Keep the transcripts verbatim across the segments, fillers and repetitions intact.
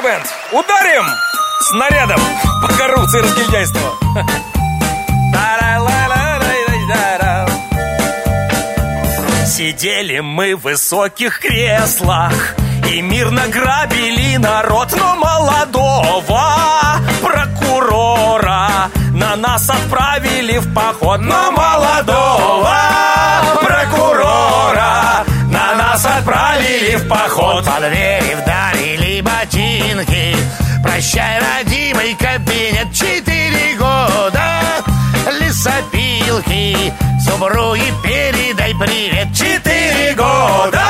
бенд, ударим снарядом по коррупции и разгильдяйству. Сидели мы в высоких креслах и мирно грабили народ, но молодого прокурора на нас отправили в поход. Но молодого прокурора на нас отправили в поход. Под двери вдарили ботинки. Прощай, родимый кабинет. Четыре года лесопилки. Супруги, передай привет. Четыре года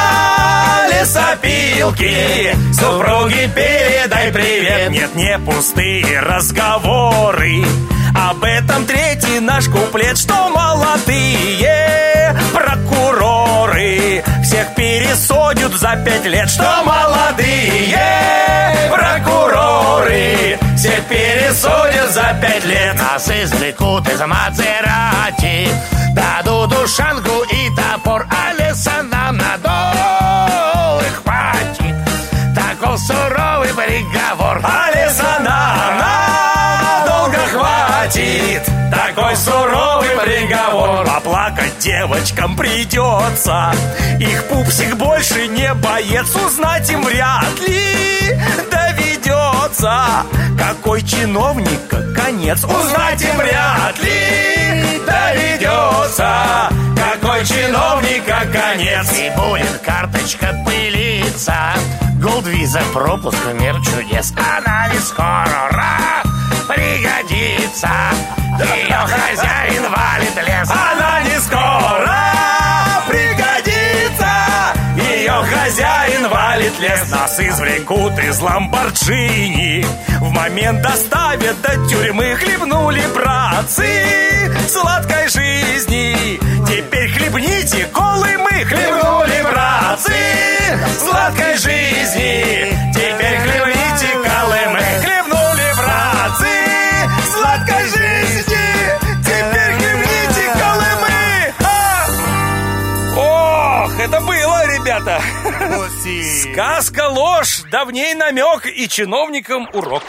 лесопилки. Супруги, передай привет. Нет, не пустые разговоры. Об этом третий наш куплет, что молодые прокуроры всех пересудят за пять лет. Что молодые прокуроры всех пересудят за пять лет. Нас извлекут из Мазерати, дадут ушанку и топор, а леса нам надолго хватит. Таков суровый приговор. А леса нам надолго хватит. Такой суровый приговор. Поплакать девочкам придется. Их пупсик больше не боец. Узнать им вряд ли доведется. Какой чиновника конец. Узнать им вряд ли доведется. Какой чиновника конец. И будет карточка пылиться. Голдвиза, пропуск, мир чудес. Она не скоро пригодится. Ее хозяин валит лес. Она не скоро пригодится. Ее хозяин валит лес. Нас извлекут из Ламборджини. В момент доставят до тюрьмы. Хлебнули, братцы, сладкой жизни. Теперь хлебните колы мы. Хлебнули, братцы, сладкой жизни. Теперь хлебните колы мы. Хлебнули, братцы, сладкой жизни. Теперь хлебните колы мы. А! Ох, это было, ребята. Сказка ложь, давней намек и чиновникам урок.